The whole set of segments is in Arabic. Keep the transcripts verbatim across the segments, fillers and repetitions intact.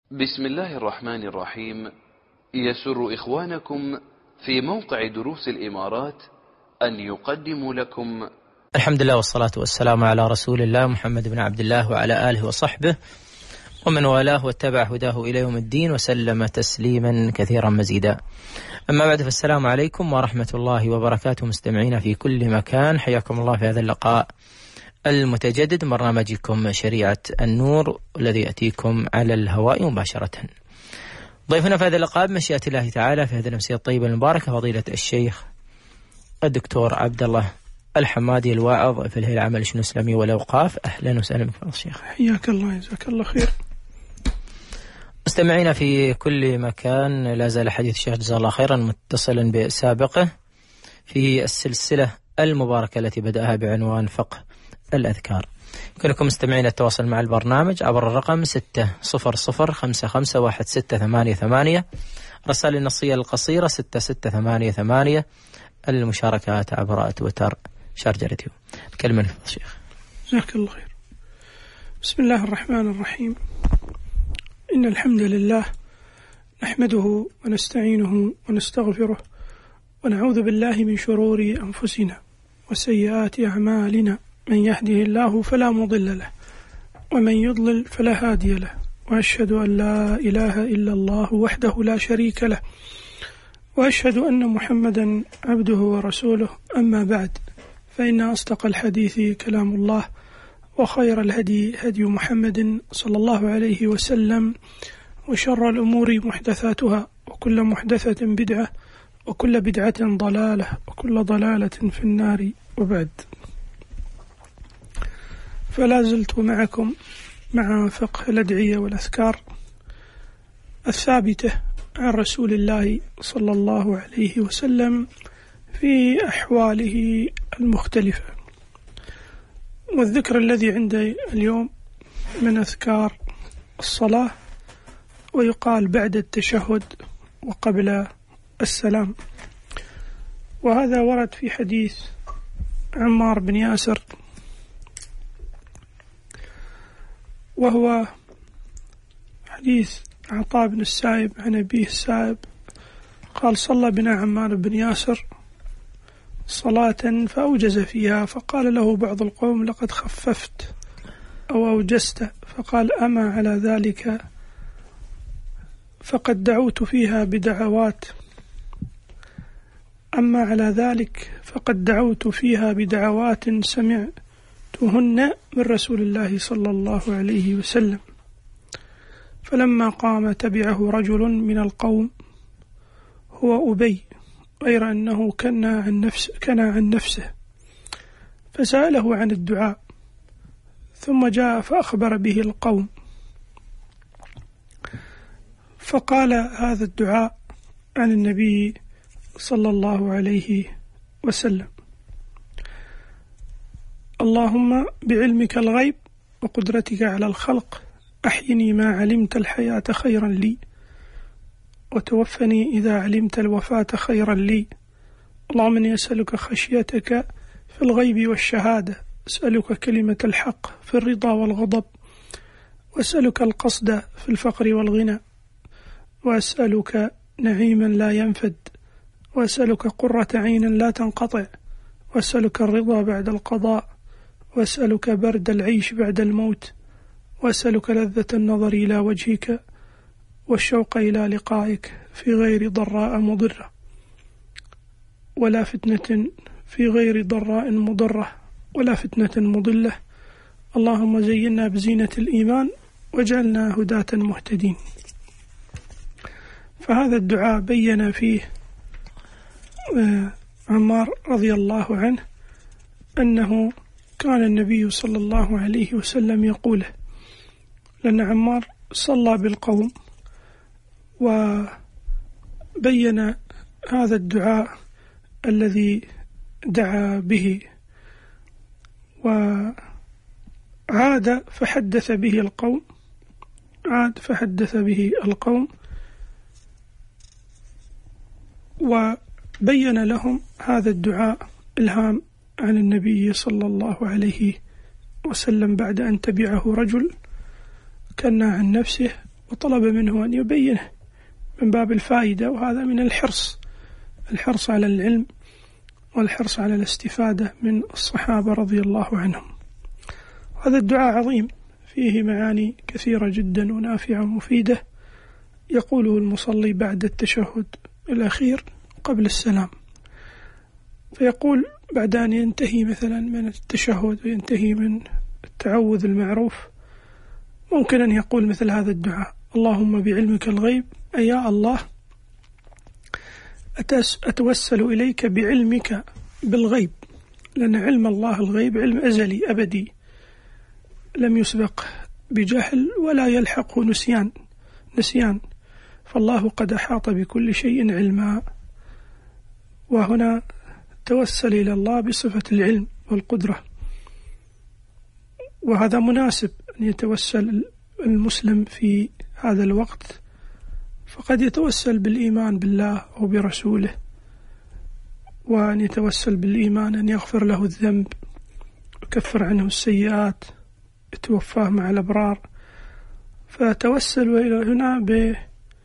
بسم الله الرحمن الرحيم. يسر إخوانكم في موقع دروس الإمارات أن يقدموا لكم الحمد لله والصلاة والسلام على رسول الله محمد بن عبد الله وعلى آله وصحبه ومن والاه واتبع هداه إلى يوم الدين وسلم تسليما كثيرا مزيدا. أما بعد، فالسلام عليكم ورحمة الله وبركاته مستمعين في كل مكان، حياكم الله في هذا اللقاء المتجدد برنامجكم شريعة النور الذي يأتيكم على الهواء مباشرة. ضيفنا في هذا اللقاء بمشيئة الله تعالى في هذه الأمسية الطيبة المباركة فضيلة الشيخ الدكتور عبد الله الحمادي الواعظ في الهيئة العامة للشؤون الإسلامية والأوقاف. أهلا وسهلا بك يا شيخ. حياك الله، جزاك الله خير. مستمعينا في كل مكان، لا زال حديث الشيخ جزاه الله خيرا متصلا بسابقه في السلسلة المباركة التي بدأها بعنوان فقه الأذكار. يمكنكم مستمعين التواصل مع البرنامج عبر الرقم ستة صفر صفر خمسة خمسة واحد ستة ثمانية ثمانية، رسائل النصية القصيرة ستة ستة ثمانية ثمانية، المشاركات عبر تويتر شارجة راديو. الكلمة للشيخ. جزاك الله خير. بسم الله الرحمن الرحيم. إن الحمد لله نحمده ونستعينه ونستغفره ونعوذ بالله من شرور أنفسنا وسيئات أعمالنا، من يهده الله فلا مضل له ومن يضلل فلا هادي له، وأشهد أن لا إله إلا الله وحده لا شريك له، وأشهد أن محمدا عبده ورسوله. أما بعد، فإن أصدق الحديث كلام الله، وخير الهدي هدي محمد صلى الله عليه وسلم، وشر الأمور محدثاتها، وكل محدثة بدعة، وكل بدعة ضلالة، وكل ضلالة في النار. وبعد، فلا زلت معكم مع فقه الأدعية والأذكار الثابتة عن رسول الله صلى الله عليه وسلم في أحواله المختلفة. والذكر الذي عندي اليوم من أذكار الصلاة، ويقال بعد التشهد وقبل السلام. وهذا ورد في حديث عمار بن ياسر، وهو حديث عطاء بن السائب عن أبيه السائب قال: صلى بنا عمار بن ياسر صلاة فأوجز فيها، فقال له بعض القوم: لقد خففت أو أوجزت. فقال: أما على ذلك فقد دعوت فيها بدعوات أما على ذلك فقد دعوت فيها بدعوات سمعتهن من رسول الله صلى الله عليه وسلم. فلما قام تبعه رجل من القوم هو أبي، غير أنه كان عن نفسه, كان عن نفسه فسأله عن الدعاء، ثم جاء فأخبر به القوم، فقال هذا الدعاء عن النبي صلى الله عليه وسلم: اللهم بعلمك الغيب وقدرتك على الخلق أحيني ما علمت الحياة خيرا لي، وتوفني إذا علمت الوفاة خيرا لي. اللهم إني أسألك خشيتك في الغيب والشهادة، أسألك كلمة الحق في الرضا والغضب، وأسألك القصد في الفقر والغنى، وأسألك نعيما لا ينفد، وأسألك قرة عين لا تنقطع، وأسألك الرضا بعد القضاء، وأسألك برد العيش بعد الموت، وأسألك لذة النظر إلى وجهك والشوق إلى لقائك في غير ضراء مضرة، ولا فتنة في غير ضراء مضرة، ولا فتنة مضلة. اللهم زينا بزينة الإيمان واجعلنا هداة مهتدين. فهذا الدعاء بين فيه عمار رضي الله عنه أنه كان النبي صلى الله عليه وسلم يقوله، لأن عمار صلى بالقوم وبين هذا الدعاء الذي دعا به، وعاد فحدث به القوم عاد فحدث به القوم وبين لهم هذا الدعاء إلهام عن النبي صلى الله عليه وسلم بعد أن تبعه رجل كان عن نفسه وطلب منه أن يبينه من باب الفائدة، وهذا من الحرص الحرص على العلم والحرص على الاستفادة من الصحابة رضي الله عنهم. هذا الدعاء عظيم فيه معاني كثيرة جدا ونافعة ومفيدة، يقوله المصلي بعد التشهد الأخير قبل السلام. فيقول بعد أن ينتهي مثلا من التشهد وينتهي من التعوذ المعروف، ممكن أن يقول مثل هذا الدعاء: اللهم بعلمك الغيب، أي يا الله أتوسل إليك بعلمك بالغيب، لأن علم الله الغيب علم أزلي أبدي لم يسبق بجهل ولا يلحقه نسيان نسيان فالله قد أحاط بكل شيء علما. وهنا توسل إلى الله بصفة العلم والقدرة، وهذا مناسب أن يتوسل المسلم في هذا الوقت، فقد يتوسل بالإيمان بالله أو برسوله، وأن يتوسل بالإيمان أن يغفر له الذنب ويكفر عنه السيئات، يتوفاه مع الأبرار. فتوسل إلى هنا ب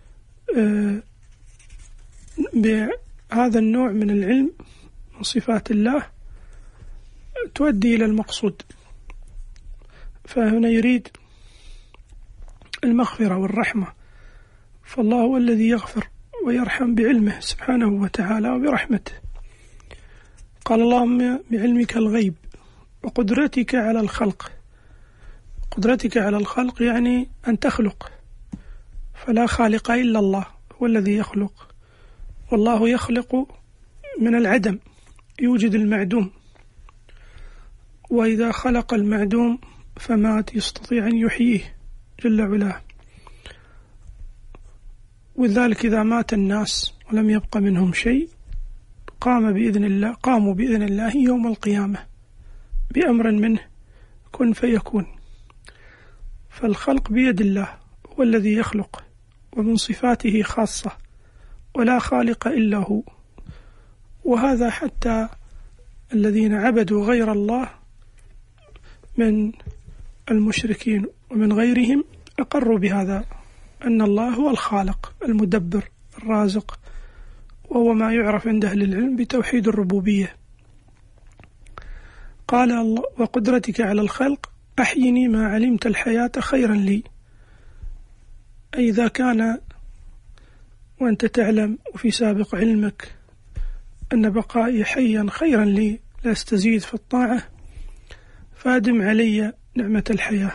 بهذا النوع من العلم من صفات الله تؤدي إلى المقصود. فهنا يريد المغفرة والرحمة، فالله هو الذي يغفر ويرحم بعلمه سبحانه وتعالى وبرحمته. قال: اللهم بعلمك الغيب وقدرتك على الخلق. قدرتك على الخلق يعني أن تخلق، فلا خالق إلا الله، هو الذي يخلق، والله يخلق من العدم، يوجد المعدوم، وإذا خلق المعدوم فمات يستطيع أن يحييه جل علاه. ولذلك إذا مات الناس ولم يبق منهم شيء قام بإذن الله قاموا بإذن الله يوم القيامة بأمر منه كن فيكون. فالخلق بيد الله، هو الذي يخلق، ومن صفاته خاصة، ولا خالق إلا هو. وهذا حتى الذين عبدوا غير الله من المشركين ومن غيرهم أقروا بهذا، أن الله هو الخالق المدبر الرازق، وهو ما يعرف عند أهل العلم بتوحيد الربوبية. قال الله: وقدرتك على الخلق أحيني ما علمت الحياة خيرا لي. أي إذا كان وأنت تعلم وفي سابق علمك أن بقائي حيا خيرا لي لا استزيد في الطاعة، فأدم علي نعمة الحياة.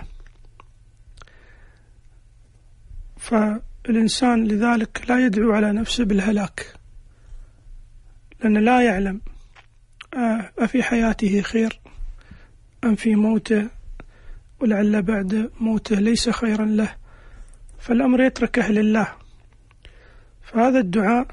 فالإنسان لذلك لا يدعو على نفسه بالهلاك، لأنه لا يعلم أفي حياته خير أم في موته، ولعل بعد موته ليس خيرا له، فالأمر يتركه لله. فهذا الدعاء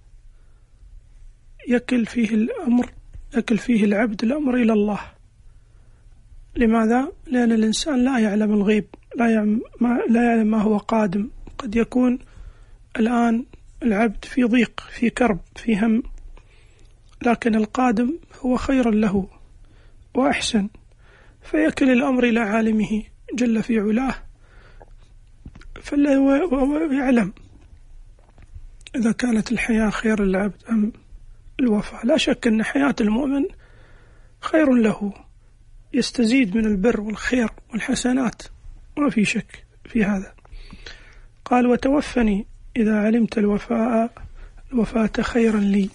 يكل فيه الأمر يكل فيه العبد الأمر إلى الله. لماذا؟ لأن الإنسان لا يعلم الغيب، لا يعلم ما, لا يعلم ما هو قادم. قد يكون الآن العبد في ضيق، في كرب، في هم، لكن القادم هو خير له وأحسن، فيكل الأمر إلى عالمه جل في علاه، فلا يعلم إذا كانت الحياة خير للعبد أم الوفاة. لا شك أن حياة المؤمن خير له، يستزيد من البر والخير والحسنات، ما في شك في هذا. قال: وتوفني إذا علمت الوفاء الوفاة خيرا لي.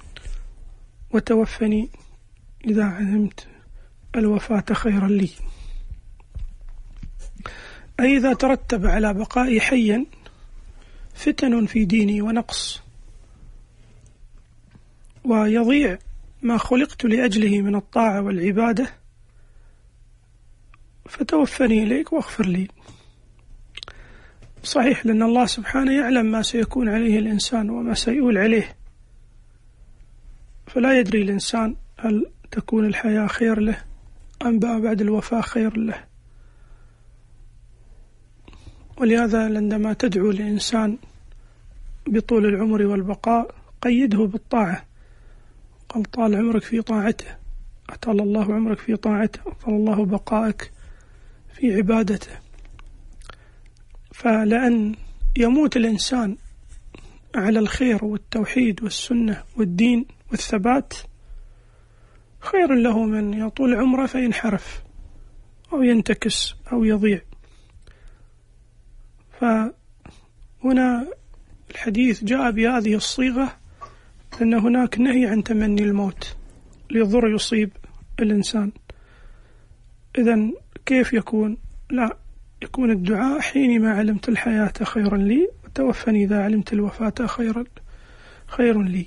وتوفني إذا علمت الوفاة خيرا لي، أي إذا ترتب على بقائي حيا فتن في ديني ونقص، ويضيع ما خلقت لأجله من الطاعة والعبادة، فتوفني إليك واغفر لي. صحيح، لأن الله سبحانه يعلم ما سيكون عليه الإنسان وما سيؤول عليه، فلا يدري الإنسان هل تكون الحياة خير له أم بعد الوفاة خير له. ولهذا عندما تدعو الإنسان بطول العمر والبقاء قيده بالطاعة. قال: طال عمرك في طاعته، أطال الله عمرك في طاعته، أطال الله بقائك في عبادته. فلأن يموت الإنسان على الخير والتوحيد والسنة والدين والثبات خير له من يطول عمره فينحرف أو ينتكس أو يضيع. فهنا الحديث جاء بهذه الصيغة لأن هناك نهي عن تمني الموت لضر يصيب الإنسان. إذن كيف يكون؟ لا، يكون الدعاء حينما علمت الحياة خيرا لي وتوفني إذا علمت الوفاة خيرا خير لي.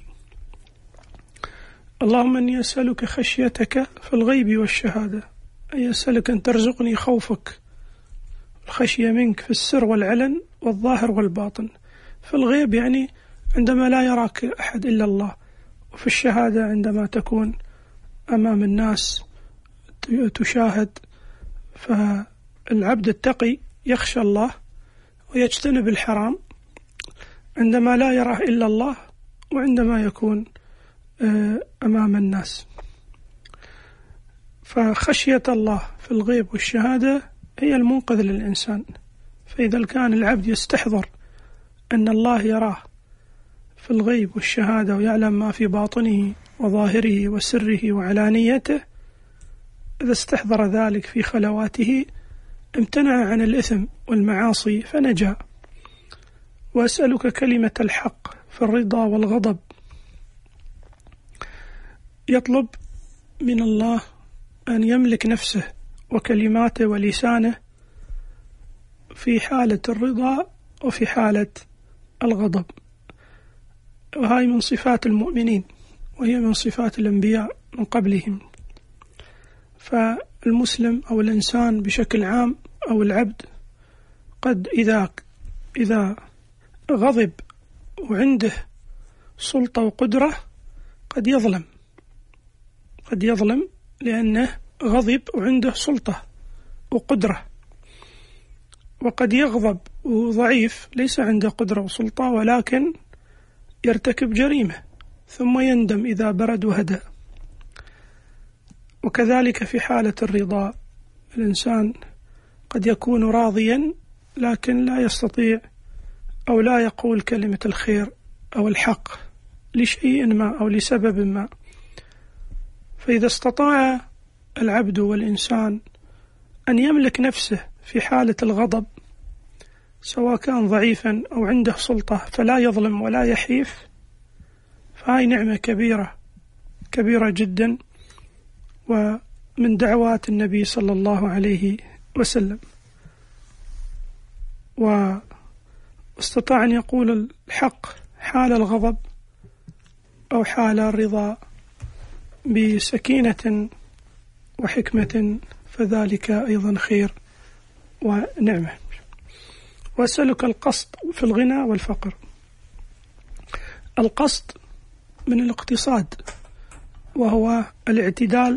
اللهم أني أسألك خشيتك في الغيب والشهادة، أي أسألك أن ترزقني خوفك الخشية منك في السر والعلن والظاهر والباطن. في الغيب يعني عندما لا يراك أحد إلا الله، وفي الشهادة عندما تكون أمام الناس تشاهد. فالعبد التقي يخشى الله ويجتنب الحرام عندما لا يراه إلا الله وعندما يكون أمام الناس. فخشية الله في الغيب والشهادة هي المنقذ للإنسان. فإذا كان العبد يستحضر أن الله يراه في الغيب والشهادة ويعلم ما في باطنه وظاهره وسره وعلانيته، إذا استحضر ذلك في خلواته امتنع عن الإثم والمعاصي فنجا. وأسألك كلمة الحق في الرضا والغضب. يطلب من الله أن يملك نفسه وكلماته ولسانه في حالة الرضا وفي حالة الغضب، وهي من صفات المؤمنين وهي من صفات الأنبياء من قبلهم. فالمسلم أو الإنسان بشكل عام أو العبد قد إذا إذا غضب وعنده سلطة وقدرة قد يظلم قد يظلم لأنه غضب وعنده سلطة وقدرة، وقد يغضب وضعيف ليس عنده قدرة وسلطة ولكن يرتكب جريمة ثم يندم إذا برد وهدأ. وكذلك في حالة الرضا الإنسان قد يكون راضيا لكن لا يستطيع أو لا يقول كلمة الخير أو الحق لشيء ما أو لسبب ما. فإذا استطاع العبد والإنسان أن يملك نفسه في حالة الغضب سواء كان ضعيفا أو عنده سلطة فلا يظلم ولا يحيف، فهي نعمة كبيرة كبيرة جدا ومن دعوات النبي صلى الله عليه وسلم. واستطاع أن يقول الحق حال الغضب أو حال الرضا بسكينة وحكمة، فذلك أيضا خير ونعمة. وأسألك القصد في الغنى والفقر. القصد من الاقتصاد وهو الاعتدال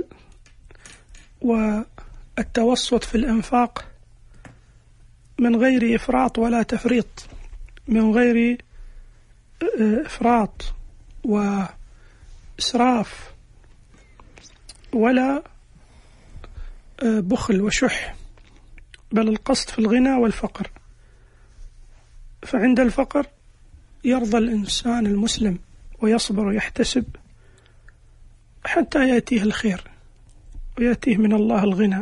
والتوسط في الإنفاق من غير إفراط ولا تفريط، من غير إفراط وإسراف ولا بخل وشح، بل القصد في الغنى والفقر. فعند الفقر يرضى الإنسان المسلم ويصبر ويحتسب حتى يأتيه الخير ويأتيه من الله الغنى،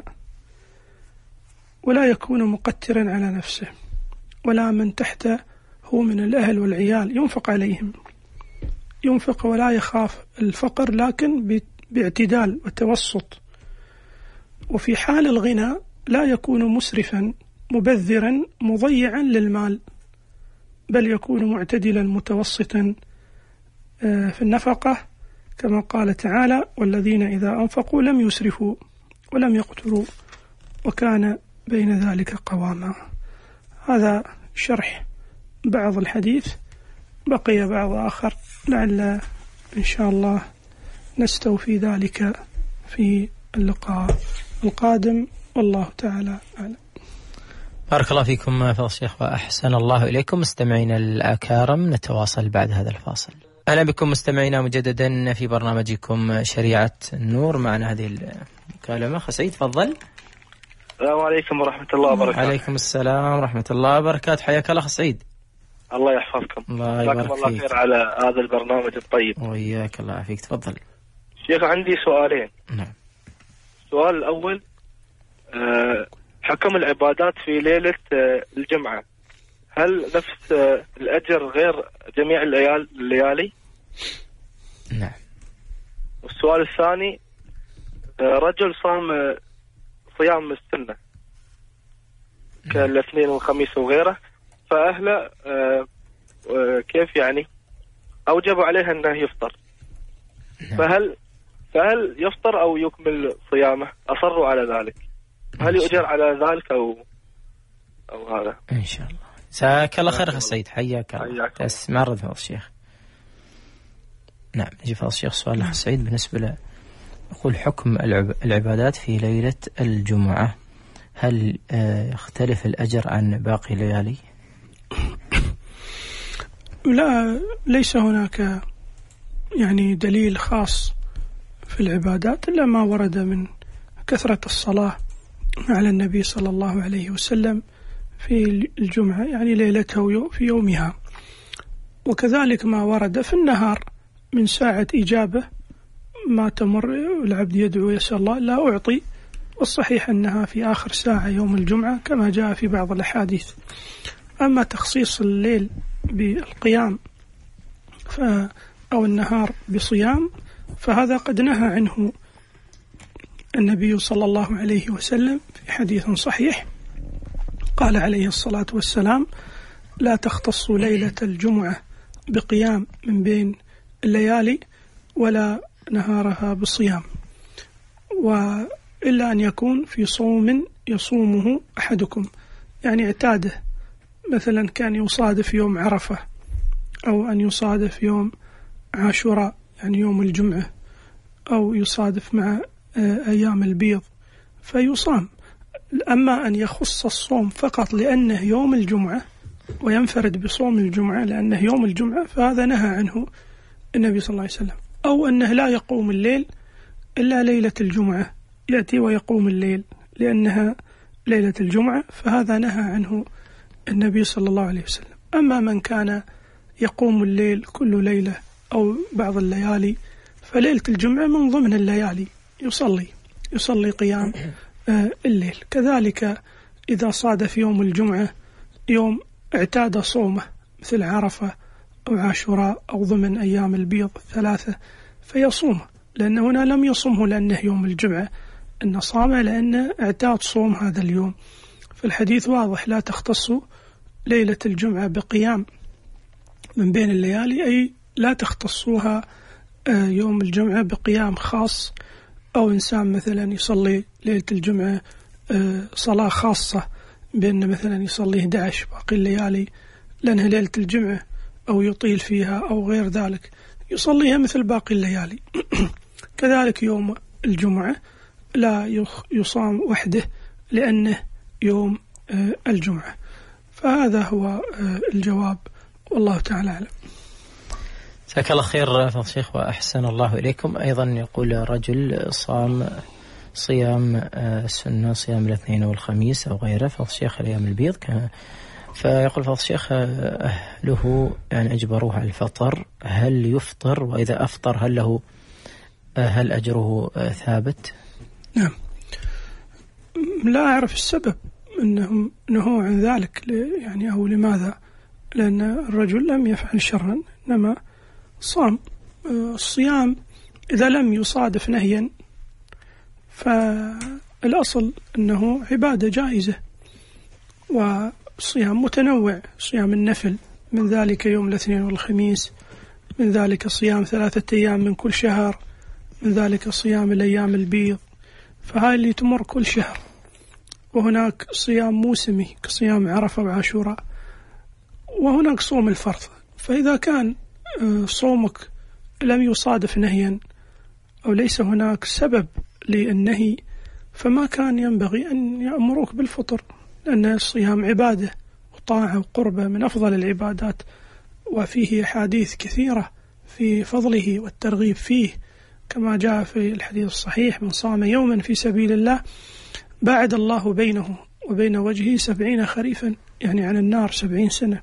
ولا يكون مقترا على نفسه ولا من تحته هو من الأهل والعيال ينفق عليهم، ينفق ولا يخاف الفقر لكن باعتدال وتوسط. وفي حال الغنى لا يكون مسرفا مبذرا مضيعا للمال، بل يكون معتدلا متوسطا في النفقة كما قال تعالى: والذين إذا أنفقوا لم يسرفوا ولم يقتروا وكان بين ذلك قواما. هذا شرح بعض الحديث، بقي بعض آخر لعل إن شاء الله نستوفي ذلك في اللقاء القادم، والله تعالى أعلم. بارك الله فيكم فضل الشيخ وأحسن الله إليكم. مستمعينا الأكارم، نتواصل بعد هذا الفاصل. أهلا بكم مستمعينا مجددا في برنامجكم شريعة النور. معنا هذه المكالمة. أخ سعيد، تفضل. السلام عليكم ورحمة الله وبركاته. عليكم السلام ورحمة الله وبركاته. حياك الله أخ سعيد. الله يحفظكم. الله يبارك فيك. الله خير على هذا البرنامج الطيب. وياك الله يعافيك. تفضل. شيخ عندي سؤالين. نعم. السؤال الأول حكم العبادات في ليلة الجمعة، هل نفس الأجر غير جميع الليالي؟ نعم. والسؤال الثاني، رجل صام صيام السنة كالاثنين والخميس وغيره، فأهله كيف يعني أوجب عليه أنه يفطر، فهل فهل يفطر أو يكمل صيامه؟ أصروا على ذلك، هل يؤجر على ذلك أو أو هذا؟ إن شاء الله. جزاك الله خير أخي سعيد. حياك الله. تسمع رد فضل الشيخ. نعم. نجي فضل الشيخ سؤال أخي سعيد بالنسبة له، يقول حكم العبادات في ليلة الجمعة، هل يختلف الأجر عن باقي الليالي؟ لا، ليس هناك يعني دليل خاص في العبادات إلا ما ورد من كثرة الصلاة على النبي صلى الله عليه وسلم في الجمعة، يعني ليلته في يومها، وكذلك ما ورد في النهار من ساعة إجابة ما تمر العبد يدعو يسأل الله لا أعطي، والصحيح أنها في آخر ساعة يوم الجمعة كما جاء في بعض الأحاديث. أما تخصيص الليل بالقيام أو النهار بصيام فهذا قد نهى عنه النبي صلى الله عليه وسلم في حديث صحيح، قال عليه الصلاة والسلام لا تختص ليلة الجمعة بقيام من بين الليالي ولا نهارها بصيام، وإلا أن يكون في صوم يصومه أحدكم، يعني اعتاده، مثلا كان يصادف يوم عرفة أو أن يصادف يوم عاشوراء يعني يوم الجمعة، أو يصادف مع أيام البيض فيصام. أما أن يخص الصوم فقط لأنه يوم الجمعة وينفرد بصوم الجمعة لأنه يوم الجمعة فهذا نهى عنه النبي صلى الله عليه وسلم. أو أنه لا يقوم الليل إلا ليلة الجمعة، يأتي ويقوم الليل لأنها ليلة الجمعة، فهذا نهى عنه النبي صلى الله عليه وسلم. أما من كان يقوم الليل كل ليلة أو بعض الليالي فليلة الجمعة من ضمن الليالي يصلي يصلي قيام الليل. كذلك إذا صادف يوم الجمعة يوم اعتاد صومه مثل عرفة أو عاشوراء أو ضمن أيام البيض الثلاثة فيصوم، لأن هنا لم يصومه لأنه يوم الجمعة، أن صامه لأنه اعتاد صوم هذا اليوم. فالحديث واضح، لا تختص ليلة الجمعة بقيام من بين الليالي، أي لا تختصوها يوم الجمعة بقيام خاص، أو إنسان مثلا يصلي ليلة الجمعة صلاة خاصة بأن مثلا يصلي أحد عشر باقي الليالي لأنها ليلة الجمعة أو يطيل فيها أو غير ذلك، يصليها مثل باقي الليالي. كذلك يوم الجمعة لا يصام وحده لأنه يوم الجمعة. فهذا هو الجواب، والله تعالى أعلم. جزاك الله خير فضل الشيخ وأحسن الله إليكم. أيضا يقول رجل صام صيام السنة، صيام الاثنين والخميس أو غيره، فضل الشيخ الأيام البيض، فيقول فضل الشيخ أهله يعني أجبروه على الفطر، هل يفطر؟ وإذا أفطر هل له هل أجره ثابت؟ نعم، لا أعرف السبب أنهم نهوا عن ذلك يعني أو لماذا، لأن الرجل لم يفعل شرا إنما صام. الصيام إذا لم يصادف نهيا فالأصل أنه عبادة جائزة، والصيام متنوع، صيام النفل من ذلك يوم الاثنين والخميس، من ذلك صيام ثلاثة أيام من كل شهر، من ذلك صيام الأيام البيض، فهاي اللي تمر كل شهر. وهناك صيام موسمي كصيام عرفة وعاشوراء، وهناك صوم الفرض. فإذا كان صومك لم يصادف نهيا أو ليس هناك سبب للنهي فما كان ينبغي أن يأمروك بالفطر، لأن الصيام عبادة وطاعة وقربة من أفضل العبادات، وفيه حديث كثيرة في فضله والترغيب فيه، كما جاء في الحديث الصحيح: من صام يوما في سبيل الله باعد الله بينه وبين وجهه سبعين خريفا، يعني عن النار سبعين سنة.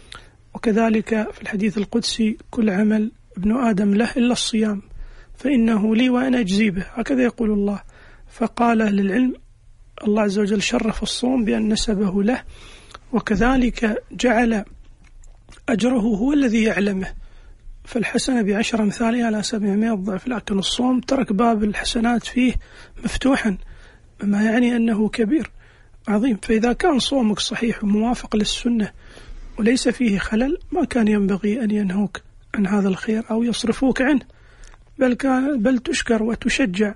وكذلك في الحديث القدسي: كل عمل ابن آدم له إلا الصيام فإنه لي وأنا أجزي به، هكذا يقول الله. فقال أهل العلم الله عز وجل شرف الصوم بأن نسبه له، وكذلك جعل أجره هو الذي يعلمه، فالحسنة بعشر أمثالها على سبعمائة ضعف، لكن الصوم ترك باب الحسنات فيه مفتوحا، ما يعني أنه كبير عظيم. فإذا كان صومك صحيح وموافق للسنة وليس فيه خلل، ما كان ينبغي أن ينهوك عن هذا الخير أو يصرفوك عنه، بل كان بل تشكر وتشجع.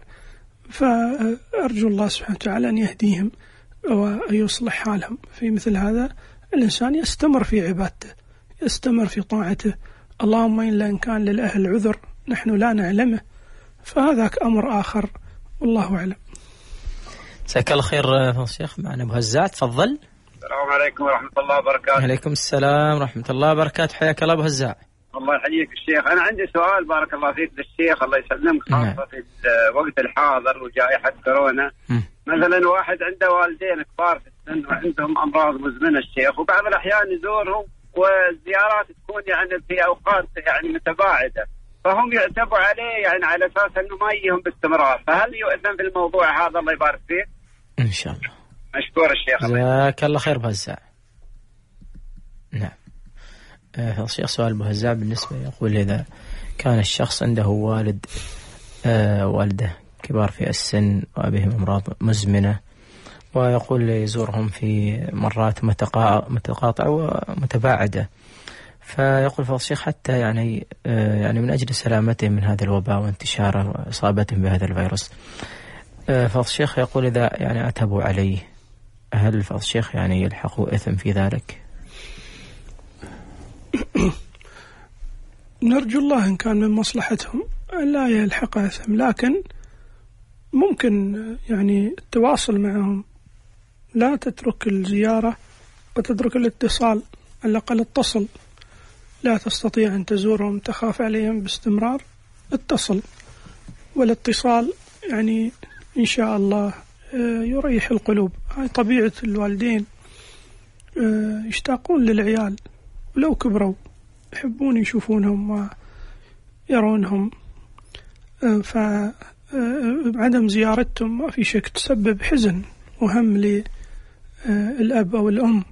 فأرجو الله سبحانه وتعالى أن يهديهم ويصلح حالهم. في مثل هذا الإنسان يستمر في عبادته، يستمر في طاعته. اللهم إلا إن كان للأهل عذر نحن لا نعلمه فهذاك أمر آخر، والله أعلم. جزاك الله خير فضل الشيخ. معنا أبو هزاع، تفضل. السلام عليكم ورحمة الله وبركاته. عليكم السلام ورحمة الله وبركاته، حياك الله أبو هزاع. الله يحييك الشيخ. أنا عندي سؤال بارك الله فيك للشيخ الله يسلمك، خاصة في الوقت الحاضر وجائحة كورونا. م. مثلا واحد عنده والدين كبار في السن وعندهم أمراض مزمنة الشيخ، وبعض الأحيان يزورهم والزيارات تكون يعني في أوقات يعني متباعدة، فهم يعتبوا عليه يعني على أساس أنه ما يجيهم باستمرار، فهل يؤذن في الموضوع هذا؟ الله يبارك فيك. إن شاء الله. مشكور الشيخ. جزاك الله خير بهزاع. نعم. آه الشيخ سؤال بهزاع بالنسبة يقول إذا كان الشخص عنده والد آه والده كبار في السن وبهم أمراض مزمنة، ويقول يزورهم في مرات متقاطعة ومتباعدة، فيقول فضل الشيخ حتى يعني آه يعني من أجل سلامتهم من هذا الوباء وانتشاره وإصابتهم بهذا الفيروس، آه فضل الشيخ يقول إذا يعني عتبوا عليه هل فضل الشيخ يعني يلحقوا إثم في ذلك؟ نرجو الله إن كان من مصلحتهم لا يلحق إثم، لكن ممكن يعني التواصل معهم، لا تترك الزيارة وتترك الاتصال، على الأقل اتصل. لا تستطيع أن تزورهم تخاف عليهم باستمرار، اتصل، والاتصال يعني إن شاء الله يريح القلوب. هاي طبيعة الوالدين، يشتاقون للعيال ولو كبروا يحبون يشوفونهم ويرونهم، فعدم زيارتهم ما في شك تسبب حزن وهم للأب أو الأم،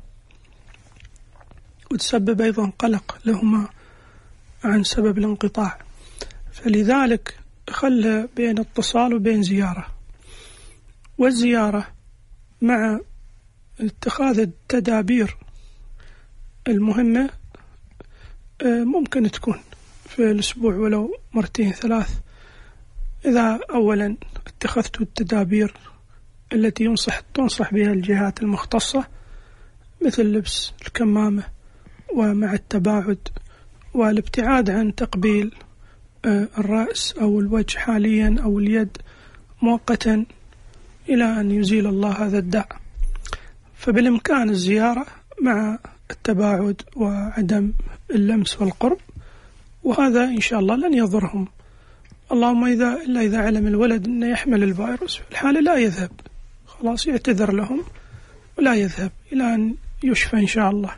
وتسبب أيضا قلق لهما عن سبب الانقطاع. فلذلك خل بين اتصال وبين زيارة، والزيارة مع اتخاذ التدابير المهمة ممكن تكون في الأسبوع ولو مرتين ثلاث، إذا أولا اتخذت التدابير التي ينصح تنصح بها الجهات المختصة، مثل لبس الكمامة ومع التباعد والابتعاد عن تقبيل الرأس أو الوجه حاليا أو اليد مؤقتا إلى أن يزيل الله هذا الداء. فبالإمكان الزيارة مع التباعد وعدم اللمس والقرب، وهذا إن شاء الله لن يضرهم. اللهم إذا إلا إذا علم الولد أنه يحمل الفيروس في الحالة لا يذهب، خلاص يعتذر لهم ولا يذهب إلى أن يشفى إن شاء الله.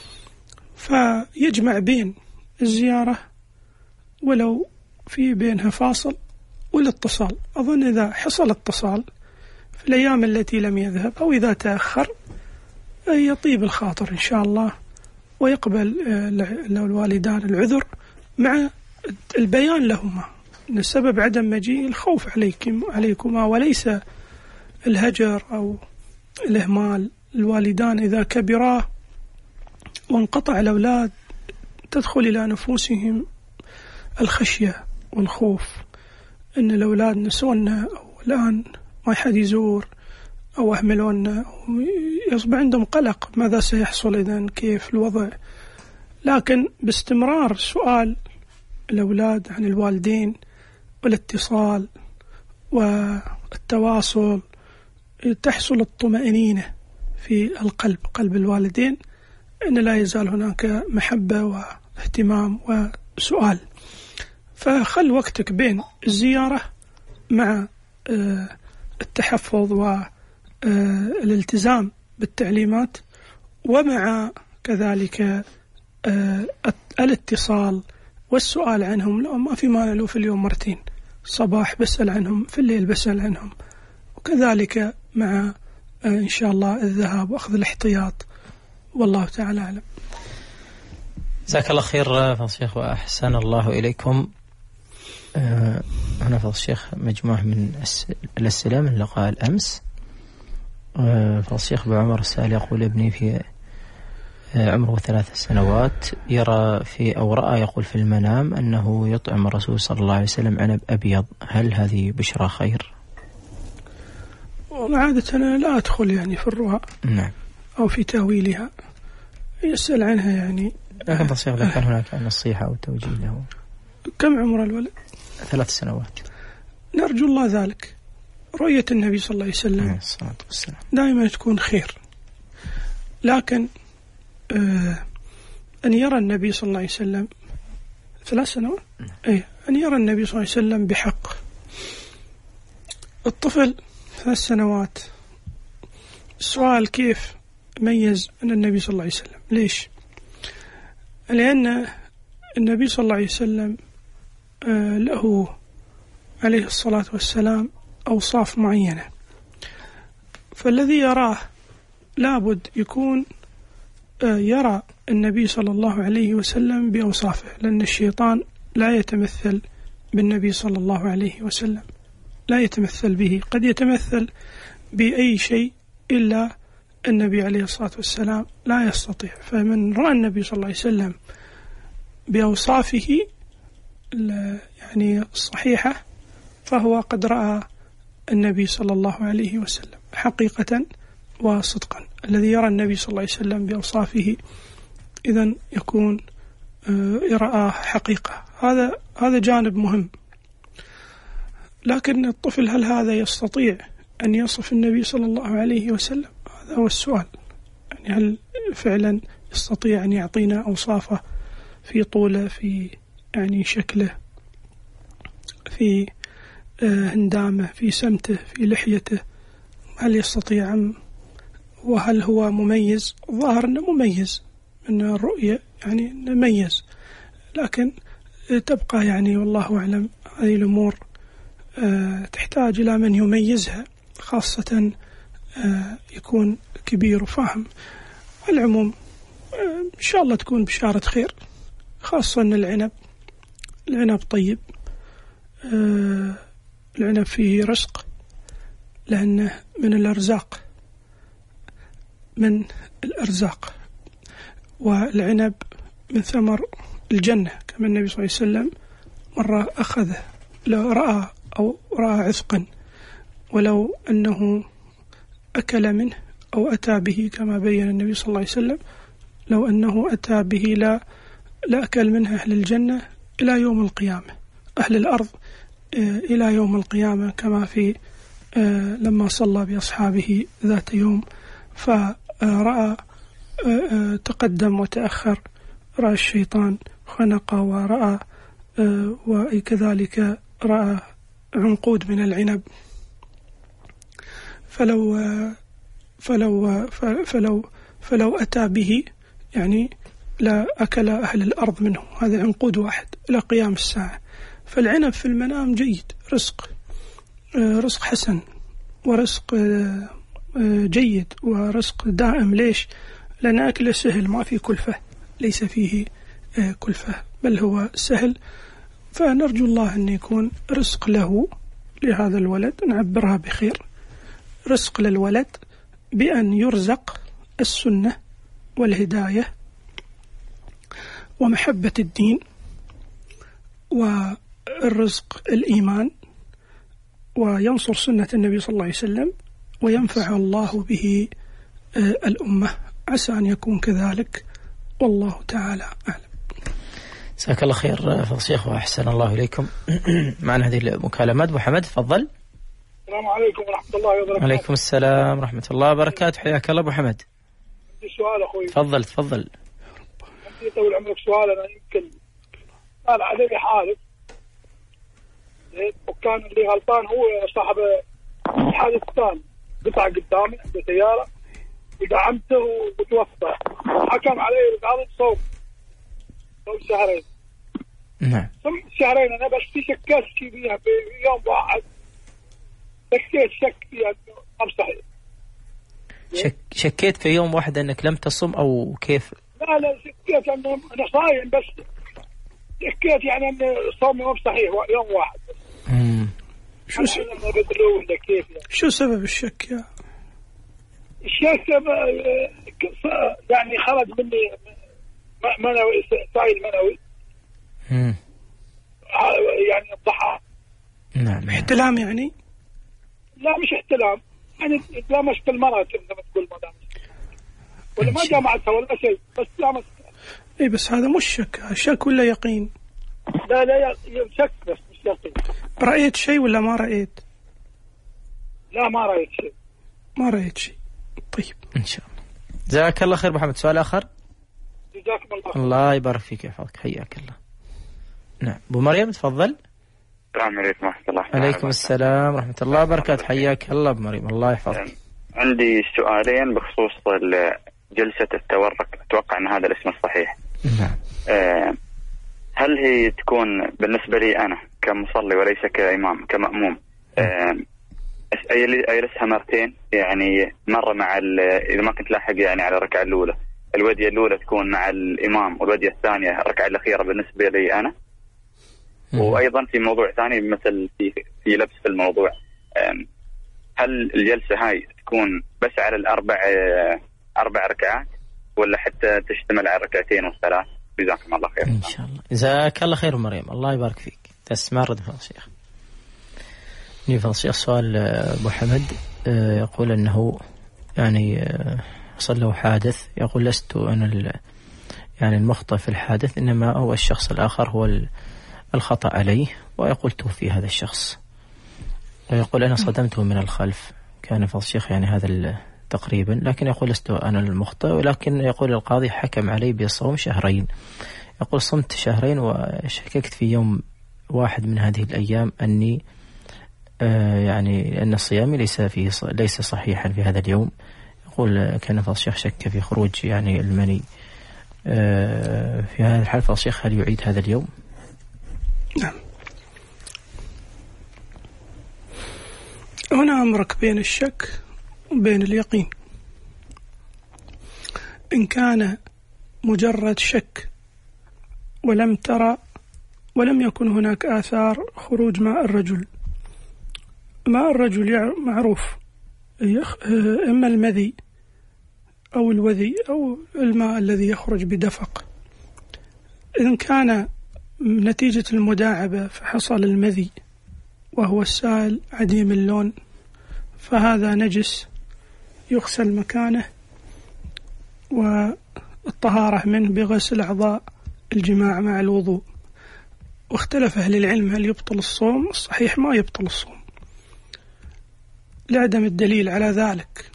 فيجمع بين الزيارة ولو في بينها فاصل والاتصال. أظن إذا حصل اتصال في الأيام التي لم يذهب أو إذا تأخر يطيب الخاطر إن شاء الله، ويقبل الوالدان العذر مع البيان لهما أن السبب عدم مجيء الخوف عليكم عليكما وليس الهجر أو الإهمال. الوالدان إذا كبرا وانقطع الأولاد تدخل إلى نفوسهم الخشية والخوف أن الأولاد نسونا أو الآن ما حد يزور أو أهملونا، يصبح عندهم قلق ماذا سيحصل إذن، كيف الوضع. لكن باستمرار سؤال الأولاد عن الوالدين والاتصال والتواصل تحصل الطمأنينة في القلب، قلب الوالدين، أن لا يزال هناك محبة واهتمام وسؤال. فخل وقتك بين الزيارة مع التحفظ الالتزام بالتعليمات، ومع كذلك الاتصال والسؤال عنهم. لو ما في مانع له في اليوم مرتين، الصباح بسأل عنهم، في الليل بسأل عنهم، وكذلك مع إن شاء الله الذهاب وأخذ الاحتياط. والله تعالى أعلم. جزاك الله خير فضل الشيخ وأحسن الله إليكم. أه هنا فضل الشيخ مجموعة من الأسئلة من لقاء الأمس. أه فضل الشيخ أبو عمر السائل يقول: ابني في عمره ثلاث سنوات يرى في أو رأى يقول في المنام أنه يطعم الرسول صلى الله عليه وسلم عنب أبيض، هل هذه بشرى خير؟ عادة أنا لا أدخل يعني في الرؤى نعم أو في تأويلها، يسأل عنها يعني. لكن تصيغ لو كان هناك نصيحة أو توجيه له. كم عمر الولد؟ ثلاث سنوات. نرجو الله ذلك. رؤية النبي صلى الله عليه وسلم دائما تكون خير، لكن آه أن يرى النبي صلى الله عليه وسلم ثلاث سنوات أي أن يرى النبي صلى الله عليه وسلم بحق. الطفل ثلاث سنوات، السؤال كيف ميز من النبي صلى الله عليه وسلم؟ ليش؟ لأن النبي صلى الله عليه وسلم آه له عليه الصلاة والسلام أوصاف معينة، فالذي يراه لابد يكون آه يرى النبي صلى الله عليه وسلم بأوصافه، لأن الشيطان لا يتمثل بالنبي صلى الله عليه وسلم، لا يتمثل به، قد يتمثل بأي شيء إلا النبي عليه الصلاة والسلام لا يستطيع. فمن رأى النبي صلى الله عليه وسلم بأوصافه يعني الصحيحة فهو قد رأى النبي صلى الله عليه وسلم حقيقة وصدقا. الذي يرى النبي صلى الله عليه وسلم بأوصافه إذن يكون يرى حقيقة. هذا هذا جانب مهم. لكن الطفل هل هذا يستطيع أن يصف النبي صلى الله عليه وسلم؟ هذا هو السؤال. يعني هل فعلا يستطيع أن يعطينا أوصافه في طوله، في يعني شكله، في هندامه، في سمته، في لحيته؟ هل يستطيع أم وهل هو مميز؟ الظاهر أنه مميز من الرؤية، يعني مميز، لكن تبقى يعني والله أعلم هذه الأمور تحتاج إلى من يميزها، خاصة يكون كبير وفاهم. العموم إن شاء الله تكون بشارة خير، خاصة أن العنب العنب طيب، العنب فيه رزق لأنه من الأرزاق، من الأرزاق، والعنب من ثمر الجنة، كما النبي صلى الله عليه وسلم مرة أخذه لو رأى أو رأى عذقا ولو أنه أكل منه أو أتى به، كما بين النبي صلى الله عليه وسلم لو أنه أتى به لا لا أكل منه أهل الجنة إلى يوم القيامة، أهل الأرض إلى يوم القيامة، كما في لما صلى بأصحابه ذات يوم فرأى تقدم وتأخر، رأى الشيطان خنق، ورأى وكذلك رأى عنقود من العنب، فلو فلو فلو فلو أتى به يعني لا أكل أهل الأرض منه، هذا عنقود واحد إلى قيام الساعة. فالعنب في المنام جيد، رزق رزق حسن ورزق جيد ورزق دائم. ليش؟ لأن أكله سهل، ما فيه كلفة، ليس فيه كلفة بل هو سهل. فنرجو الله أن يكون رزق له لهذا الولد، نعبرها بخير، رزق للولد بأن يرزق السنة والهداية ومحبة الدين والرزق الإيمان، وينصر سنة النبي صلى الله عليه وسلم وينفع الله به الأمة. عسى أن يكون كذلك، والله تعالى أعلم. جزاك الله خير فضل الشيخ وأحسن الله إليكم. معنا هذه المكالمات. محمد تفضل. السلام عليكم ورحمة الله وبركاته. عليكم السلام ورحمة الله وبركاته، حياك الله أبو حمد. عندي سؤال أخوي. تفضل تفضل. عندي طول عمرك سؤال. أنا يمكن قال علي حادث وكان اللي غلطان هو صاحب الحادث الثاني، قطع قدامي عند سيارة ودعمته وتوفى، حكم عليه بقاضي صوم صوم شهرين. نعم. صمت شهرين أنا بس في شكيت فيها بيوم واحد، شكيت شك فيها إنه مو صحيح. شك شكيت في يوم واحد أنك لم تصم أو كيف؟ لا لا شكيت أنه أنا صايم، بس شكيت يعني أن صومي مو صحيح يوم واحد. امم شو س... كيف يعني. شو سبب الشك يا الشك؟ يعني خرج مني منوي، سائل منوي. امم يعني الضحى. نعم. احتلام يعني؟ لا مش احتلام، يعني لامست المرأة كما تقول مدام، ولا ما جامعتها ولا شيء، بس لامست. اي بس هذا مش شك، شك ولا يقين؟ لا لا شك بس مش يقين. رأيت شيء ولا ما رأيت؟ لا ما رأيت شيء. ما رأيت شيء. طيب إن شاء الله. جزاك الله خير محمد. سؤال آخر؟ جزاكم الله خير. الله يبارك فيك يحفظك، حياك الله. نعم أبو مريم تفضل. السلام عليكم ورحمة الله. عليكم السلام ورحمة الله وبركاته، حياك الله أبو مريم، الله يحفظك. عندي سؤالين بخصوص جلسة التورك، أتوقع أن هذا الاسم الصحيح. نعم. أه هل هي تكون بالنسبة لي أنا كمصلي وليس كإمام كمأموم، أه أجلسها مرتين، يعني مرة مع إذا ما كنت لاحق يعني على الركعة الأولى، الودية الأولى تكون مع الإمام والودية الثانية الركعة الأخيرة بالنسبة لي أنا. وأيضا في موضوع ثاني مثل في في لبس في الموضوع، هل الجلسة هاي تكون بس على الأربع أربع ركعات ولا حتى تشتمل على الركعتين والثلاث؟ جزاكم الله خير. إن شاء الله. جزاك الله خير مريم، الله يبارك فيك. تسمع رد فضل الشيخ. نفضل الشيخ سؤال أبو حمد يقول أنه يعني حصل له حادث، يقول لست أنا يعني المخطئ في الحادث، إنما هو الشخص الآخر هو الخطأ عليه، ويقول توفي هذا الشخص، ويقول أنا صدمته من الخلف. كان فضل الشيخ يعني هذا تقريبا، لكن يقول لست أنا المخطئ، ولكن يقول القاضي حكم علي بصوم شهرين. يقول صمت شهرين وشككت في يوم واحد من هذه الأيام أني آه يعني أن صيامي ليس فيه ليس صحيحا في هذا اليوم. يقول كان فضل الشيخ شك في خروج يعني المني آه في هذا الحال، فضل الشيخ هل يعيد هذا اليوم؟ نعم. هنا أمرك بين الشك وبين اليقين. إن كان مجرد شك ولم ترى ولم يكن هناك آثار خروج ماء الرجل، ماء الرجل معروف، إما المذي أو الوذي أو الماء الذي يخرج بدفق. إن كان نتيجة المداعبة فحصل المذي وهو السائل عديم اللون، فهذا نجس يغسل مكانه، والطهارة منه بغسل أعضاء الجماع مع الوضوء. واختلف أهل العلم هل يبطل الصوم؟ الصحيح ما يبطل الصوم لعدم الدليل على ذلك.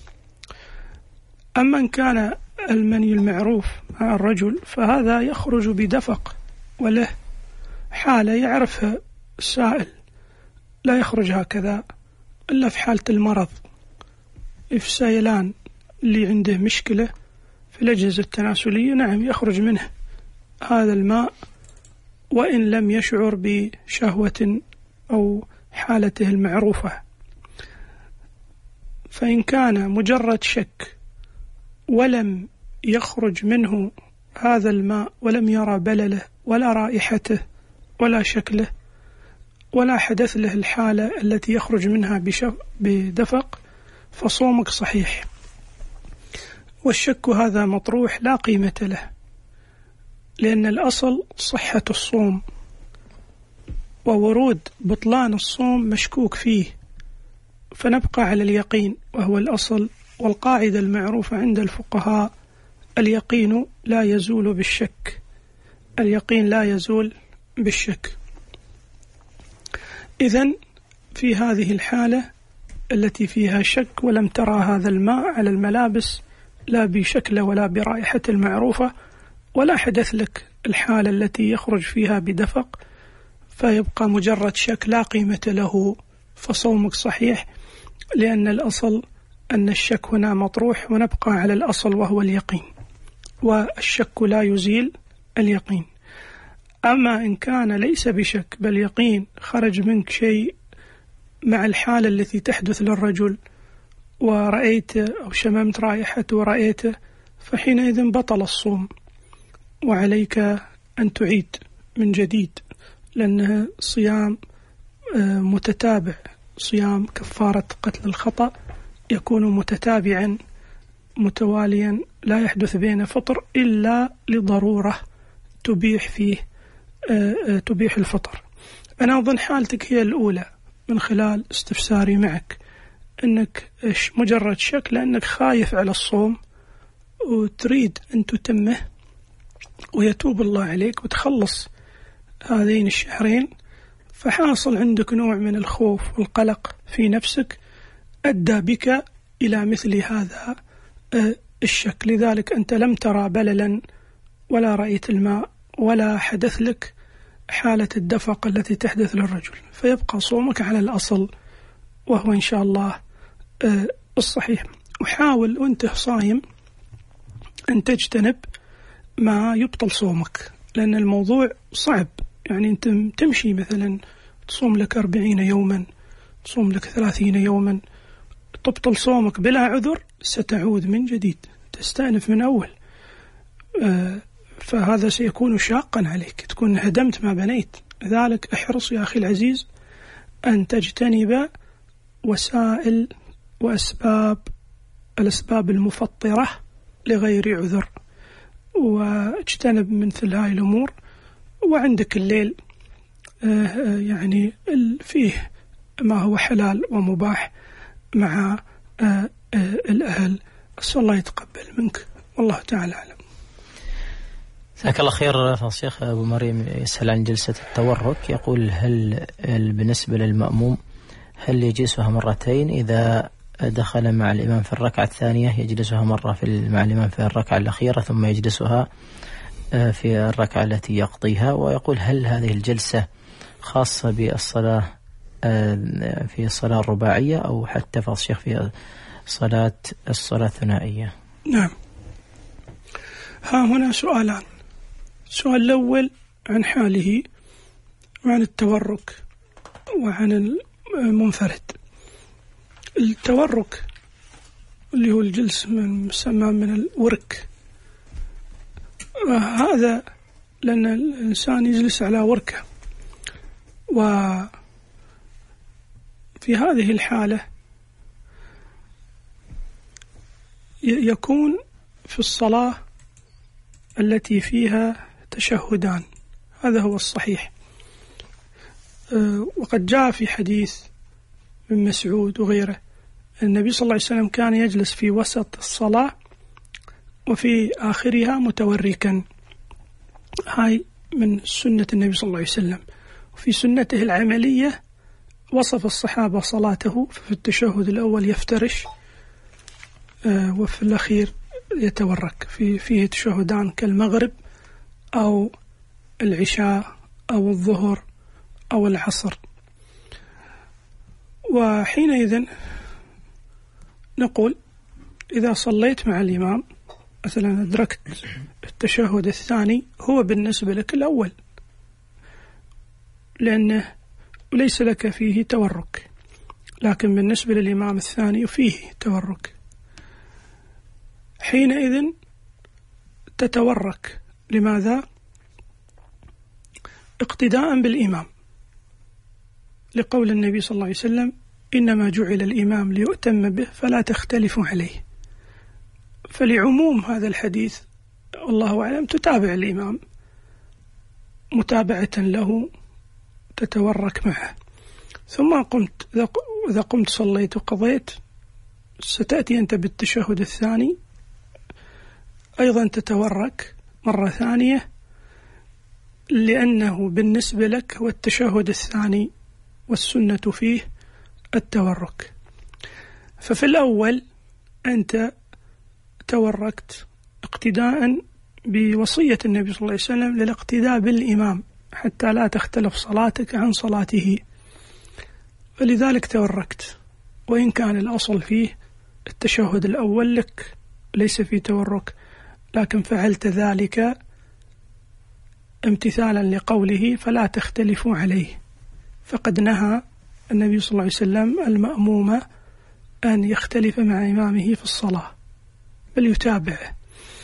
أما إن كان المني المعروف مع الرجل فهذا يخرج بدفق وله حالة يعرفها السائل، لا يخرج هكذا إلا في حالة المرض، في سيلان اللي عنده مشكلة في الأجهزة التناسلية، نعم يخرج منه هذا الماء وإن لم يشعر بشهوة أو حالته المعروفة. فإن كان مجرد شك ولم يخرج منه هذا الماء ولم يرى بلله ولا رائحته ولا شكله ولا حدث له الحالة التي يخرج منها بدفق، فصومك صحيح. والشك هذا مطروح لا قيمة له، لأن الأصل صحة الصوم، وورود بطلان الصوم مشكوك فيه، فنبقى على اليقين وهو الأصل. والقاعدة المعروفة عند الفقهاء اليقين لا يزول بالشك، اليقين لا يزول بالشك. إذن في هذه الحالة التي فيها شك ولم ترى هذا الماء على الملابس لا بشكله ولا برائحة المعروفة ولا حدث لك الحالة التي يخرج فيها بدفق، فيبقى مجرد شك لا قيمة له، فصومك صحيح، لأن الأصل أن الشك هنا مطروح، ونبقى على الأصل وهو اليقين، والشك لا يزيل اليقين. أما إن كان ليس بشك بل يقين، خرج منك شيء مع الحالة التي تحدث للرجل ورأيت أو شممت رائحته ورأيته، فحينئذ بطل الصوم وعليك أن تعيد من جديد، لأنه صيام متتابع، صيام كفارة قتل الخطأ يكون متتابعا متواليا، لا يحدث بين فطر إلا لضرورة تبيح فيه تبيح الفطر. أنا أظن حالتك هي الأولى من خلال استفساري معك، أنك مجرد شك لأنك خايف على الصوم وتريد أن تتمه ويتوب الله عليك وتخلص هذين الشهرين، فحاصل عندك نوع من الخوف والقلق في نفسك أدى بك إلى مثل هذا الشك. لذلك أنت لم ترى بللا ولا رأيت الماء ولا حدث لك حالة الدفق التي تحدث للرجل، فيبقى صومك على الأصل وهو إن شاء الله الصحيح. وحاول وانت صايم أن تجتنب ما يبطل صومك، لأن الموضوع صعب. يعني أنت تمشي مثلا تصوم لك أربعين يوما، تصوم لك ثلاثين يوما، تبطل صومك بلا عذر، ستعود من جديد، تستأنف من أول، فهذا سيكون شاقا عليك، تكون هدمت ما بنيت. لذلك احرص يا أخي العزيز أن تجتنب وسائل وأسباب الأسباب المفطرة لغير عذر، واجتنب مثل هاي الأمور. وعندك الليل يعني فيه ما هو حلال ومباح مع الأهل. أسأل الله يتقبل منك، والله تعالى أعلم. جزاك الله خير. الشيخ أبو مريم يسأل عن جلسة التورك، يقول هل بالنسبة للمأموم هل يجلسها مرتين إذا دخل مع الإمام في الركعة الثانية، يجلسها مرة في مع الإمام في الركعة الأخيرة ثم يجلسها في الركعة التي يقضيها؟ ويقول هل هذه الجلسة خاصة بالصلاة في الصلاة الرباعية أو حتى في الشيخ في صلاة الصلاة الثنائية؟ نعم، ها هنا سؤالان. السؤال الأول عن حاله وعن التورك وعن المنفرد. التورك اللي هو الجلس من مسمى من الورك، هذا لأن الإنسان يجلس على وركة، وفي هذه الحالة يكون في الصلاة التي فيها تشهدان، هذا هو الصحيح. وقد جاء في حديث من مسعود وغيره النبي صلى الله عليه وسلم كان يجلس في وسط الصلاة وفي آخرها متوركا، هاي من سنة النبي صلى الله عليه وسلم. وفي سنته العملية وصف الصحابة صلاته في التشهد الأول يفترش، وفي الأخير يتورك، في فيه تشهدان كالمغرب أو العشاء أو الظهر أو العصر. وحينئذ نقول إذا صليت مع الإمام مثلا أدركت التشهد الثاني، هو بالنسبة لك الأول لأنه ليس لك فيه تورك، لكن بالنسبة للإمام الثاني فيه تورك. حينئذ تتورك. لماذا؟ اقتداء بالإمام، لقول النبي صلى الله عليه وسلم إنما جعل الإمام ليؤتم به فلا تختلفوا عليه. فلعموم هذا الحديث والله أعلم تتابع الإمام متابعة له، تتورك معه. ثم قمت إذا قمت صليت وقضيت، ستأتي أنت بالتشهد الثاني أيضا تتورك مرة ثانية، لأنه بالنسبة لك هو التشهد الثاني والسنة فيه التورك. ففي الأول أنت توركت اقتداء بوصية النبي صلى الله عليه وسلم للاقتداء بالإمام حتى لا تختلف صلاتك عن صلاته، فلذلك توركت، وإن كان الأصل فيه التشهد الأول لك ليس في تورك، لكن فعلت ذلك امتثالا لقوله فلا تختلفوا عليه، فقد نهى النبي صلى الله عليه وسلم المأموم أن يختلف مع إمامه في الصلاة بل يتابعه.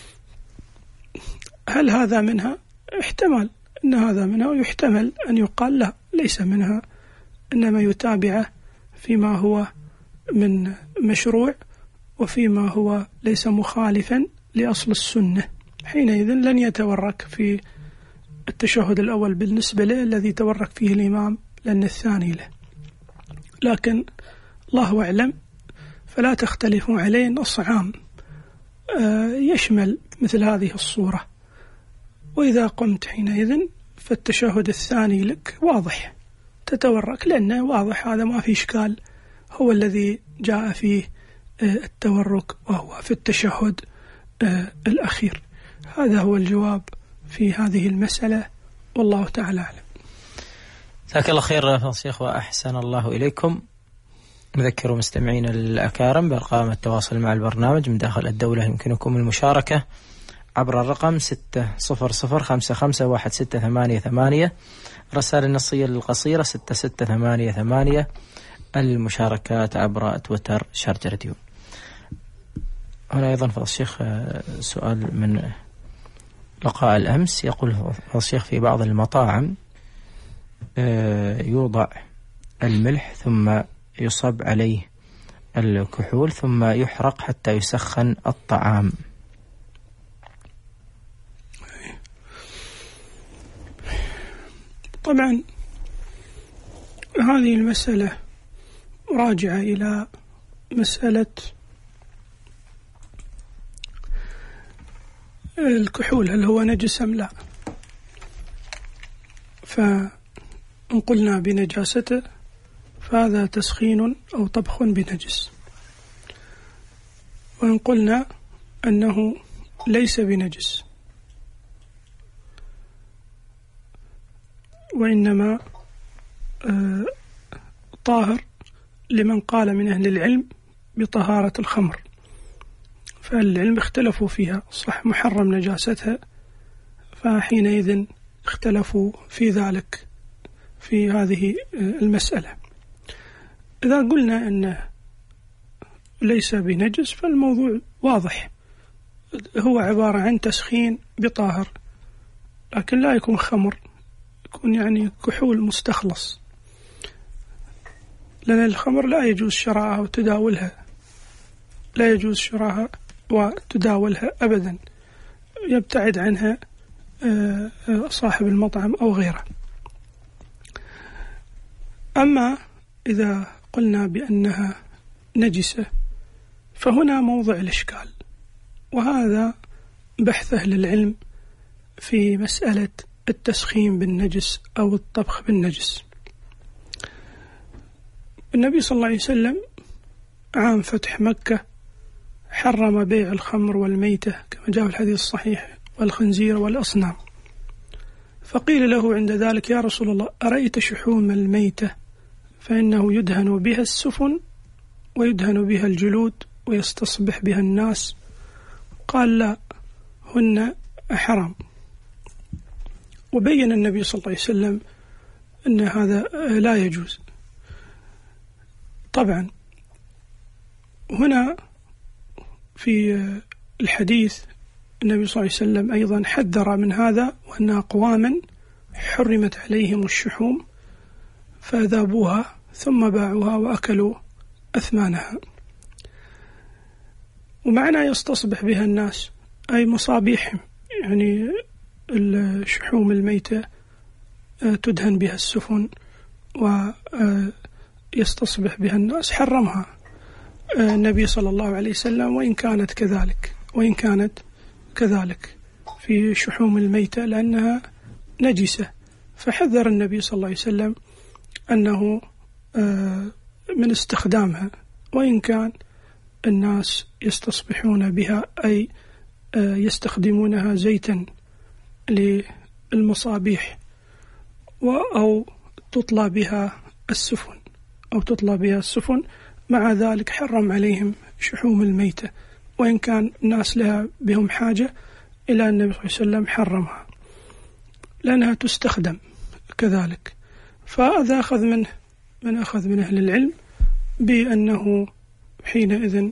هل هذا منها؟ احتمال أن هذا منها، ويحتمل أن يقال لا ليس منها، إنما يتابعه فيما هو من مشروع وفيما هو ليس مخالفا لأصل السنة، حينئذ لن يتورك في التشهد الأول بالنسبة له الذي تورك فيه الإمام لأن الثاني له. لكن الله أعلم، فلا تختلفوا عليه نص عام يشمل مثل هذه الصورة. وإذا قمت حينئذ فالتشهد الثاني لك واضح تتورك، لأنه واضح هذا ما في إشكال، هو الذي جاء فيه التورك وهو في التشهد الأخير. هذا هو الجواب في هذه المسألة، والله تعالى أعلم. جزاك الله خير فضيلة الشيخ وأحسن الله إليكم. نذكر مستمعين الأكارم بأرقام التواصل مع البرنامج من داخل الدولة، يمكنكم المشاركة عبر الرقم ستة صفر صفر خمسة خمسة واحد ستة ثمانية ثمانية، رسائل النصية القصيرة ستة ستة ثمانية ثمانية، المشاركات عبر تويتر شارجة راديو. هنا أيضا فضيلة الشيخ سؤال من لقاء الأمس، يقول فضيلة الشيخ في بعض المطاعم يوضع الملح ثم يصب عليه الكحول ثم يحرق حتى يسخن الطعام. طبعا هذه المسألة راجعة إلى مسألة الكحول هل هو نجس أم لا. فإن قلنا بنجاسته فهذا تسخين أو طبخ بنجس، وإن قلنا أنه ليس بنجس وإنما آه طاهر لمن قال من أهل العلم بطهارة الخمر، فالعلم اختلفوا فيها، صح محرم نجاستها، فحينئذ اختلفوا في ذلك في هذه المسألة. إذا قلنا أنه ليس بنجس فالموضوع واضح، هو عبارة عن تسخين بطاهر، لكن لا يكون خمر، يكون يعني كحول مستخلص، لأن الخمر لا يجوز شراءها وتداولها، لا يجوز شراءها وتداولها أبدا، يبتعد عنها صاحب المطعم أو غيره. أما إذا قلنا بأنها نجسة فهنا موضع الإشكال، وهذا بحث أهل العلم في مسألة التسخين بالنجس أو الطبخ بالنجس. النبي صلى الله عليه وسلم عام فتح مكة حرم بيع الخمر والميتة كما جاء في الحديث الصحيح والخنزير والأصنام، فقيل له عند ذلك يا رسول الله أرأيت شحوم الميتة فإنه يدهن بها السفن ويدهن بها الجلود ويستصبح بها الناس، قال لا هن حرام. وبين النبي صلى الله عليه وسلم أن هذا لا يجوز. طبعا هنا في الحديث النبي صلى الله عليه وسلم أيضا حذر من هذا، وأن أقواما حرمت عليهم الشحوم فذابوها ثم باعوها وأكلوا أثمانها. ومعنى يستصبح بها الناس أي مصابيحهم، يعني الشحوم الميتة تدهن بها السفن ويستصبح بها الناس، حرمها النبي صلى الله عليه وسلم وإن كانت كذلك وإن كانت كذلك في شحوم الميتة لأنها نجسة، فحذر النبي صلى الله عليه وسلم أنه من استخدامها، وإن كان الناس يستصبحون بها أي يستخدمونها زيتا للمصابيح أو تطلى بها السفن أو تطلى بها السفن مع ذلك حرم عليهم شحوم الميتة، وإن كان الناس لها بهم حاجة إلى النبي صلى الله عليه وسلم حرمها لأنها تستخدم كذلك. فهذا أخذ منه من أخذ من أهل العلم بأنه حينئذ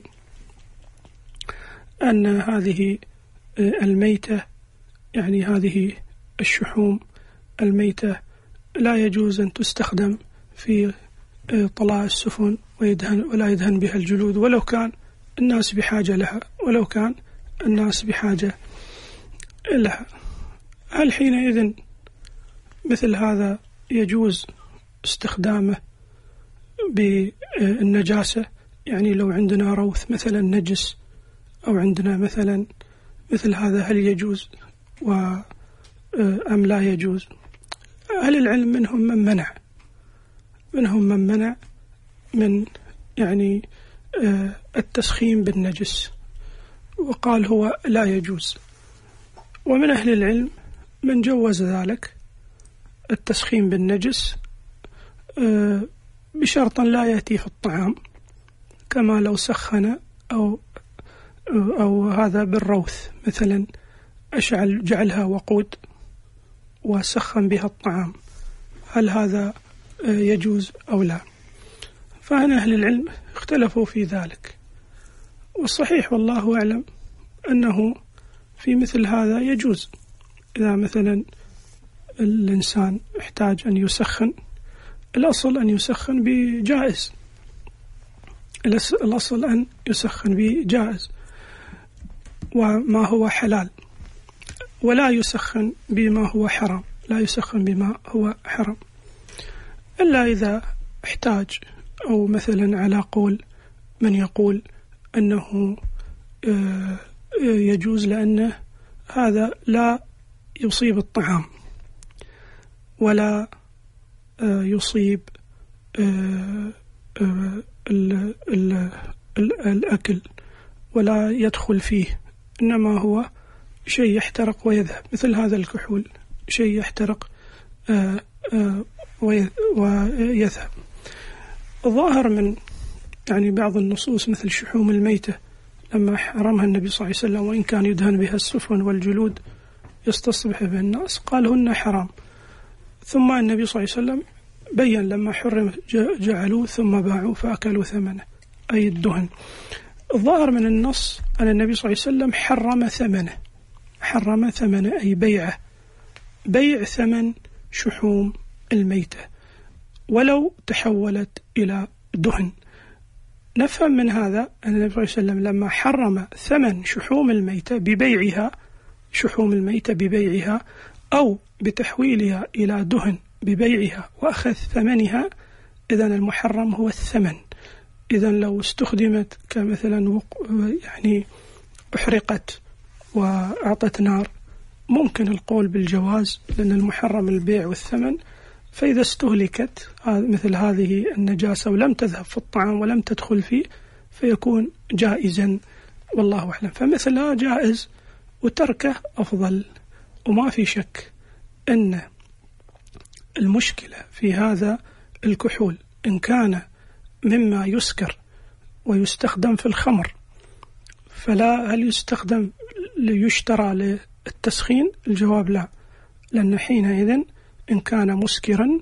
أن هذه الميتة، يعني هذه الشحوم الميتة لا يجوز أن تستخدم في طلاء السفن ويدهن ولا يدهن بها الجلود، ولو كان الناس بحاجة لها ولو كان الناس بحاجة لها. هل حينئذ مثل هذا يجوز استخدامه بالنجاسة؟ يعني لو عندنا روث مثلا نجس أو عندنا مثلا مثل هذا، هل يجوز و أم لا يجوز؟ أهل العلم منهم من منع منهم من منع من يعني التسخين بالنجس وقال هو لا يجوز، ومن أهل العلم من جوز ذلك التسخين بالنجس بشرط لا يأتي في الطعام، كما لو سخن أو أو هذا بالروث مثلا أشعل جعلها وقود وسخن بها الطعام، هل هذا يجوز أو لا؟ فأنا أهل العلم اختلفوا في ذلك، والصحيح والله أعلم أنه في مثل هذا يجوز. إذا مثلا الإنسان احتاج أن يسخن، الأصل أن يسخن بجائز، الأصل أن يسخن بجائز وما هو حلال، ولا يسخن بما هو حرام، لا يسخن بما هو حرام إلا إذا احتاج، أو مثلا على قول من يقول أنه يجوز لأنه هذا لا يصيب الطعام ولا يصيب الأكل ولا يدخل فيه، إنما هو شيء يحترق ويذهب، مثل هذا الكحول شيء يحترق ويذهب. الظاهر من يعني بعض النصوص مثل شحوم الميتة لما حرمها النبي صلى الله عليه وسلم، وإن كان يدهن بها السفن والجلود يستصبح بها الناس، قال هن حرام، ثم النبي صلى الله عليه وسلم بين لما حرم جعلوه ثم باعوا فأكلوا ثمنه، أي الدهن. الظاهر من النص أن النبي صلى الله عليه وسلم حرم ثمنه، حرم ثمنه أي بيعه، بيع ثمن شحوم الميتة ولو تحولت إلى دهن. نفهم من هذا أن النبي صلى الله عليه وسلم لما حرم ثمن شحوم الميتة ببيعها، شحوم الميتة ببيعها أو بتحويلها إلى دهن ببيعها وأخذ ثمنها، إذن المحرم هو الثمن. إذن لو استخدمت كمثلا يعني أحرقت وأعطت نار ممكن القول بالجواز، لأن المحرم البيع والثمن. فإذا استهلكت مثل هذه النجاسة ولم تذهب في الطعام ولم تدخل فيه فيكون جائزا والله أعلم. فمثلها جائز وتركه أفضل. وما في شك أن المشكلة في هذا الكحول إن كان مما يسكر ويستخدم في الخمر فلا، هل يستخدم ليشترى للتسخين؟ الجواب لا، لأن حينئذ إن كان مسكرا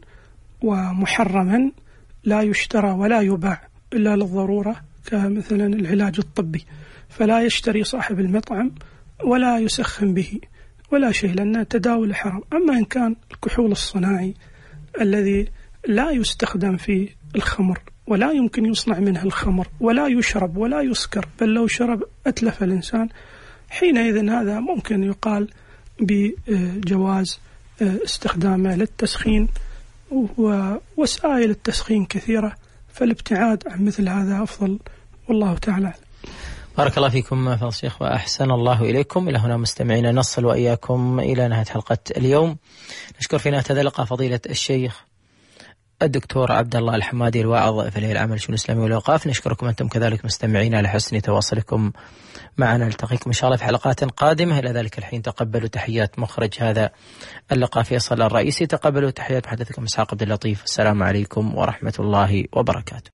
ومحرما لا يشترى ولا يباع إلا للضرورة كمثلا العلاج الطبي، فلا يشتري صاحب المطعم ولا يسخن به ولا شيء لأنه تداول حرام. أما إن كان الكحول الصناعي الذي لا يستخدم في الخمر ولا يمكن يصنع منه الخمر ولا يشرب ولا يسكر، بل لو شرب أتلف الإنسان، حينئذ هذا ممكن يقال بجواز استخدامه للتسخين، ووسائل التسخين كثيرة، فالابتعاد عن مثل هذا أفضل والله تعالى. بارك الله فيكم فضيلة الشيخ وأحسن الله إليكم. إلى هنا مستمعينا نصل وإياكم إلى نهاية حلقة اليوم. نشكر في نهاية هذا اللقاء فضيلة الشيخ الدكتور عبد الله الحمادي الواعظ في الهيئة العامة للشؤون الإسلامية والأوقاف. نشكركم أنتم كذلك مستمعينا لحسن تواصلكم معنا. نلتقيكم إن شاء الله في حلقات قادمة. إلى ذلك الحين تقبلوا تحيات مخرج هذا اللقاء فيصل الرئيسي، تقبلوا تحيات محدثكم إسحاق عبد اللطيف. السلام عليكم ورحمة الله وبركاته.